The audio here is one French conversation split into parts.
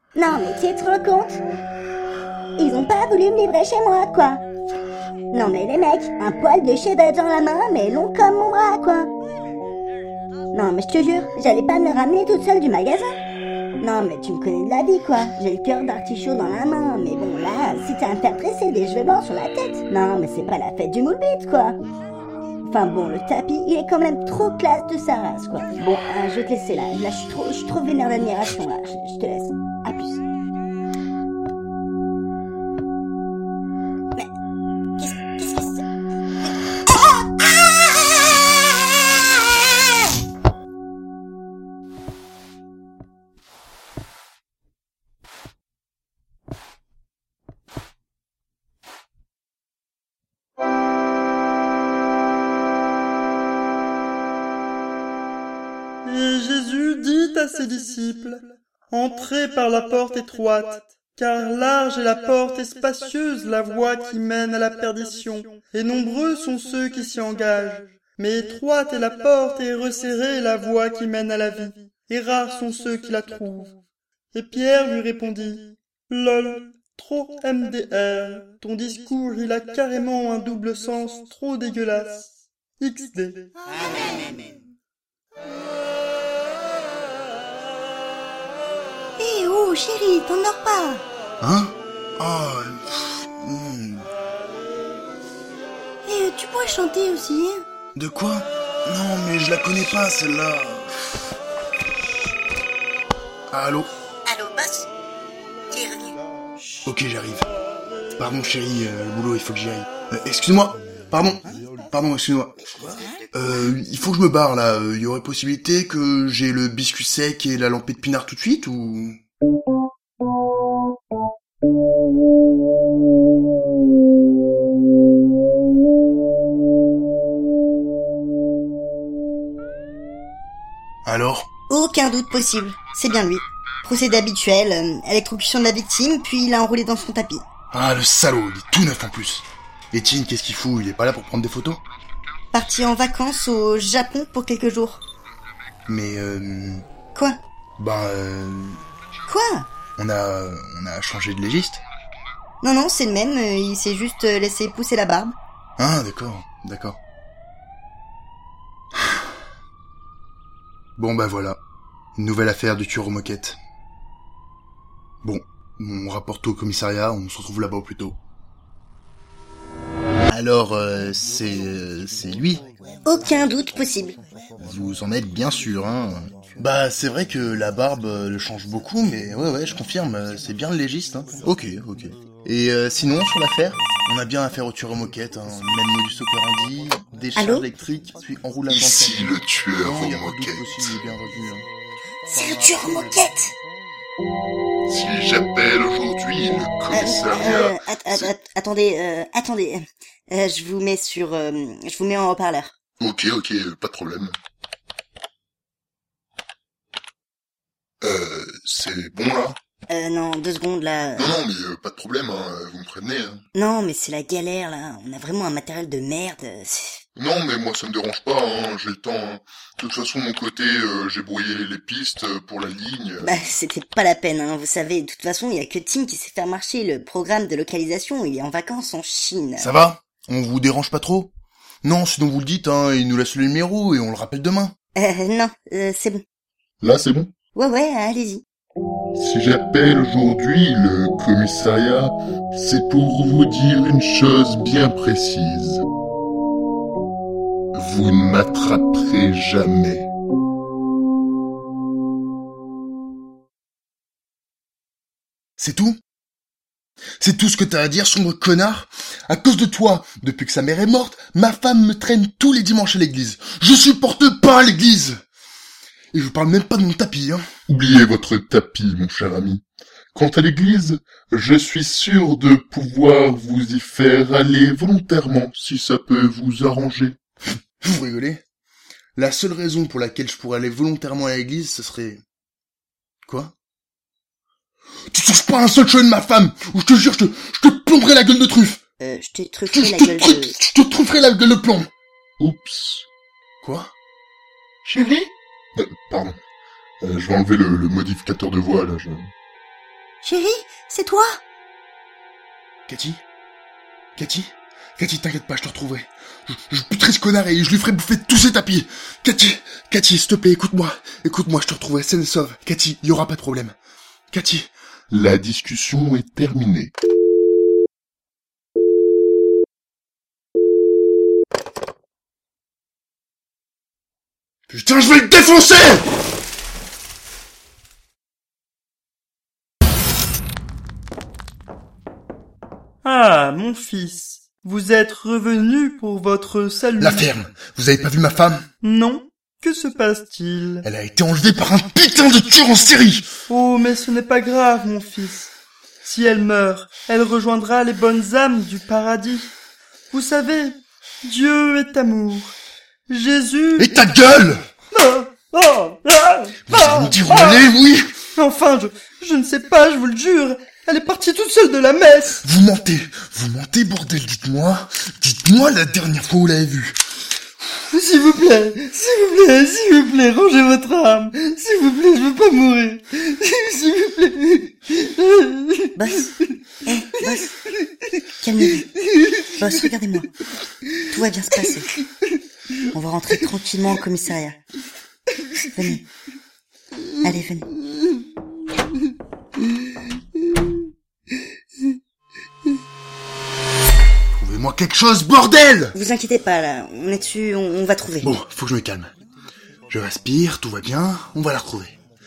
Non mais tu te rends compte? Ils ont pas voulu me livrer chez moi, quoi. Non mais les mecs, un poil de cheddar dans la main, mais long comme mon bras, quoi. Non mais je te jure, j'allais pas me le ramener toute seule du magasin. Non mais tu me connais de la vie, quoi. J'ai le cœur d'artichaut dans la main, mais bon là, si t'as à me faire tresser des cheveux blancs sur la tête. Non mais c'est pas la fête du moule bite, quoi. Enfin bon, le tapis, il est quand même trop classe de sa race, quoi. Bon, je vais te laisser là. Là, je suis trop vénère d'admiration, là. Je te laisse. À plus. Mais, qu'est-ce que c'est? Et Jésus dit à ses disciples, « Entrez par la porte étroite, car large est la porte et spacieuse la voie qui mène à la perdition, et nombreux sont ceux qui s'y engagent. Mais étroite est la porte et resserrée la voie qui mène à la vie, et rares sont ceux qui la trouvent. » Et Pierre lui répondit, « Lol, trop MDR, ton discours il a carrément un double sens trop dégueulasse. XD. » Hé, oh, chérie, t'endors pas. Hein? Et tu pourrais chanter aussi. De quoi? Non, mais je la connais pas, celle-là. Allô? Allô, boss? Qui est revenu? Ok, j'arrive. Pardon, chérie, le boulot, il faut que j'y aille. Excuse-moi. Pardon, excuse-moi. Il faut que je me barre, là. Il y aurait possibilité que j'ai le biscuit sec et la lampée de pinard tout de suite, ou... Alors? Aucun doute possible. C'est bien lui. Procédé habituel, électrocution de la victime, puis il a enroulé dans son tapis. Ah, le salaud, il est tout neuf en plus. Et Tine, qu'est-ce qu'il fout? Il est pas là pour prendre des photos? Parti en vacances au Japon pour quelques jours. Mais Quoi? Quoi? On a changé de légiste? Non, c'est le même, il s'est juste laissé pousser la barbe. Ah, d'accord. Bon bah voilà, une nouvelle affaire de tueur aux moquettes. Bon, on rapporte au commissariat, on se retrouve là-bas au plus tôt. Alors, c'est lui? Aucun doute possible. Vous en êtes bien sûr, hein? Bah, c'est vrai que la barbe le change beaucoup, mais ouais, je confirme, c'est bien le légiste, hein. Ok. Et sinon, sur l'affaire, on a bien affaire au tueur aux moquettes, hein. Même modus operandi, décharge électrique, puis enroulage en Ici le tueur aux moquettes. C'est le tueur aux moquettes. Si j'appelle aujourd'hui le commissariat... Attendez, je vous mets en haut-parleur. Ok, pas de problème. C'est bon là? Non, 2 secondes là. Non, mais pas de problème, hein, vous me prévenez. Hein. Non, mais c'est la galère là, on a vraiment un matériel de merde. Non, mais moi ça me dérange pas, hein, j'ai le temps. Hein. De toute façon, de mon côté, j'ai brouillé les pistes pour la ligne. Bah, c'était pas la peine, hein, vous savez, de toute façon, il y a que Tim qui sait faire marcher le programme de localisation, il est en vacances en Chine. Ça va? On vous dérange pas trop? Non, sinon vous le dites, hein, il nous laisse le numéro et on le rappelle demain. Non, c'est bon. Là, c'est bon? Ouais, allez-y. Si j'appelle aujourd'hui le commissariat, c'est pour vous dire une chose bien précise. Vous ne m'attraperez jamais. C'est tout? C'est tout ce que t'as à dire, sombre connard? À cause de toi, depuis que sa mère est morte, ma femme me traîne tous les dimanches à l'église. Je supporte pas l'église! Et je parle même pas de mon tapis, hein. Oubliez votre tapis, mon cher ami. Quant à l'église, je suis sûr de pouvoir vous y faire aller volontairement, si ça peut vous arranger. Vous rigolez? La seule raison pour laquelle je pourrais aller volontairement à l'église, ce serait... Quoi? Tu touches pas un seul cheveu de ma femme, ou je te jure, je te plomberai la gueule de truffe. Je t'ai truffé la gueule de... Je te trufferai la gueule de plomb. Oups. Quoi? Chérie? Pardon. Je vais enlever le modificateur de voix, là, Chérie, c'est toi? Cathy, t'inquiète pas, je te retrouverai. Je buterai ce connard et je lui ferai bouffer tous ses tapis. Cathy, s'il te plaît, écoute-moi, je te retrouverai saine et sauve. Cathy, il y aura pas de problème. Cathy. La discussion est terminée. Putain, je vais le défoncer! Ah, mon fils, vous êtes revenu pour votre salut. La ferme, vous avez pas vu ma femme? Non. Que se passe-t-il? Elle a été enlevée par un putain de tueur en série! Oh, mais ce n'est pas grave, mon fils. Si elle meurt, elle rejoindra les bonnes âmes du paradis. Vous savez, Dieu est amour. Jésus... Et ta gueule! Vous allez me dire où aller, oui? Enfin, je ne sais pas, je vous le jure. Elle est partie toute seule de la messe. Vous mentez, bordel, dites-moi la dernière fois où vous l'avez vue. S'il vous plaît, rangez votre âme. S'il vous plaît, je veux pas mourir. S'il vous plaît. Boss, boss, calmez-vous. Boss, regardez-moi. Tout va bien se passer. On va rentrer tranquillement au commissariat. Venez. Allez, venez. Trouvez-moi quelque chose, bordel! Vous inquiétez pas, là. On est dessus, on va trouver. Bon, faut que je me calme. Je respire, tout va bien, on va la retrouver.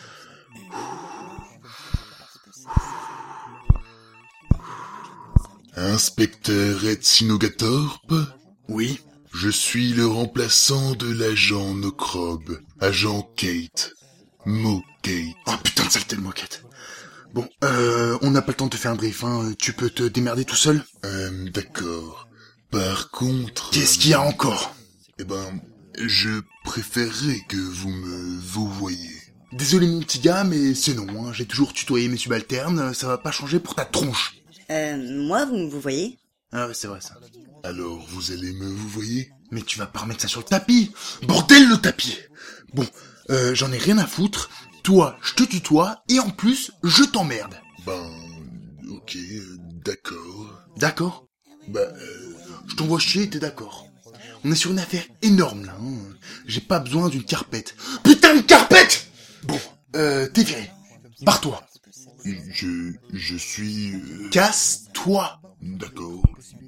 Inspecteur Ed Sinogatorp? Oui? Je suis le remplaçant de l'agent Nocrobe, agent Kate. Mo Kate. Oh putain de saleté de moquette. Bon, on n'a pas le temps de te faire un brief, hein. Tu peux te démerder tout seul? D'accord. Par contre... Qu'est-ce qu'il y a encore? Eh ben, je préférerais que vous me voyiez. Désolé mon petit gars, mais c'est non, hein. J'ai toujours tutoyé mes subalternes, ça va pas changer pour ta tronche. Moi, vous voyez? Ah ouais, c'est vrai ça. Alors, vous allez me voyer? Mais tu vas pas remettre ça sur le tapis! Bordel le tapis! Bon, j'en ai rien à foutre. Toi, je te tutoie, et en plus, je t'emmerde. Ben, ok, d'accord. D'accord? Bah, Je t'envoie chier et t'es d'accord. On est sur une affaire énorme, là, hein. J'ai pas besoin d'une carpette. Putain de carpette! Bon, t'es viré. Barre-toi. je suis... Casse-toi. D'accord.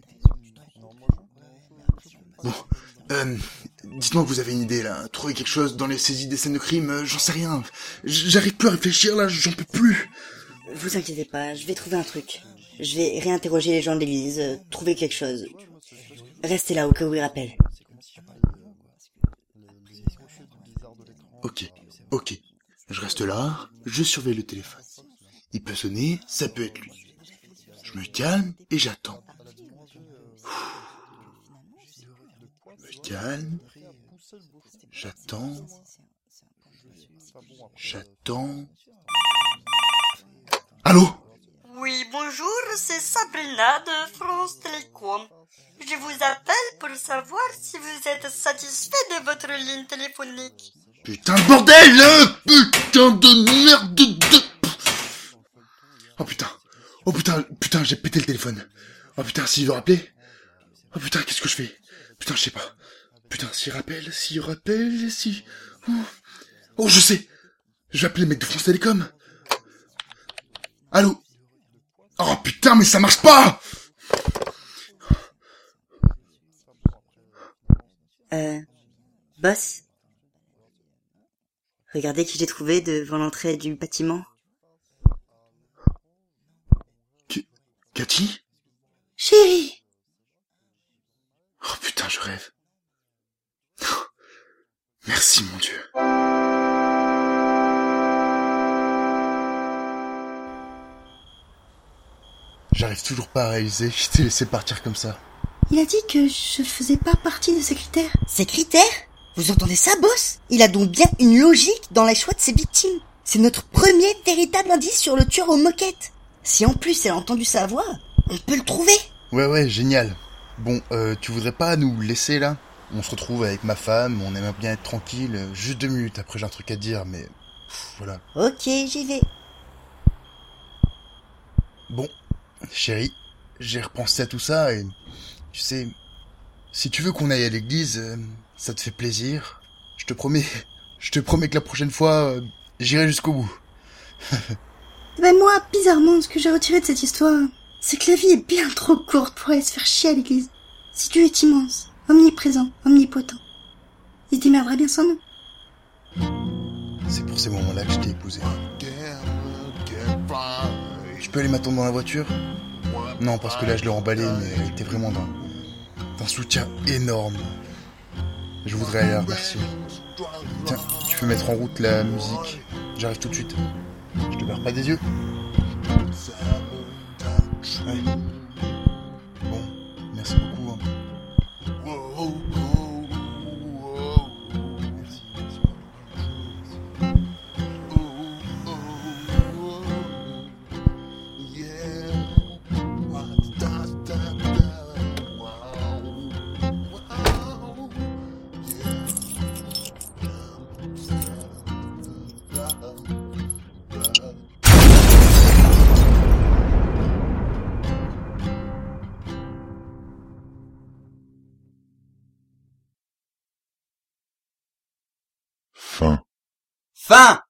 Bon, dites-moi que vous avez une idée, là. Trouver quelque chose dans les saisies des scènes de crime, j'en sais rien. J'arrive plus à réfléchir, là, j'en peux plus. Vous inquiétez pas, je vais trouver un truc. Je vais réinterroger les gens de l'église, trouver quelque chose. Restez là au cas où ils rappellent. Ok. Je reste là, je surveille le téléphone. Il peut sonner, ça peut être lui. Je me calme et j'attends. Je me calme. J'attends. Allô? Oui, bonjour, c'est Sabrina de France Télécom. Je vous appelle pour savoir si vous êtes satisfait de votre ligne téléphonique. Putain de bordel! Putain de merde de... Oh putain, j'ai pété le téléphone. Oh putain, s'il veut rappeler. Oh putain, qu'est-ce que je fais? Putain, je sais pas. Putain, s'il rappelle, si... Oh, je sais. Je vais appeler le mec de France Télécom. Allô? Oh putain, mais ça marche pas! Boss? Regardez qui j'ai trouvé devant l'entrée du bâtiment. Cathy? Chérie! Oh putain, je rêve. Merci, mon Dieu. J'arrive toujours pas à réaliser que je t'ai laissé partir comme ça. Il a dit que je faisais pas partie de ses critères. Ses critères? Vous entendez ça, boss? Il a donc bien une logique dans les choix de ses victimes. C'est notre premier véritable indice sur le tueur aux moquettes. Si en plus elle a entendu sa voix, on peut le trouver. Ouais, génial. Bon, tu voudrais pas nous laisser là? On se retrouve avec ma femme, on aimerait bien être tranquille. Juste 2 minutes, après j'ai un truc à te dire, mais... voilà. Ok, j'y vais. Bon, chérie, j'ai repensé à tout ça et... Tu sais, si tu veux qu'on aille à l'église, ça te fait plaisir. Je te promets que la prochaine fois, j'irai jusqu'au bout. Ben moi, bizarrement, ce que j'ai retiré de cette histoire, c'est que la vie est bien trop courte pour aller se faire chier à l'église. Si Dieu est immense, omniprésent, omnipotent, il se démerderait bien sans nous. C'est pour ces moments-là que je t'ai épousé. Je peux aller m'attendre dans la voiture ? Non, parce que là je l'ai emballé, mais elle était vraiment d'un soutien énorme. Je voudrais aller la remercier. Tiens, tu peux mettre en route la musique. J'arrive tout de suite. Je te perds pas des yeux. Ouais. Bon, merci beaucoup. Fin. Fin!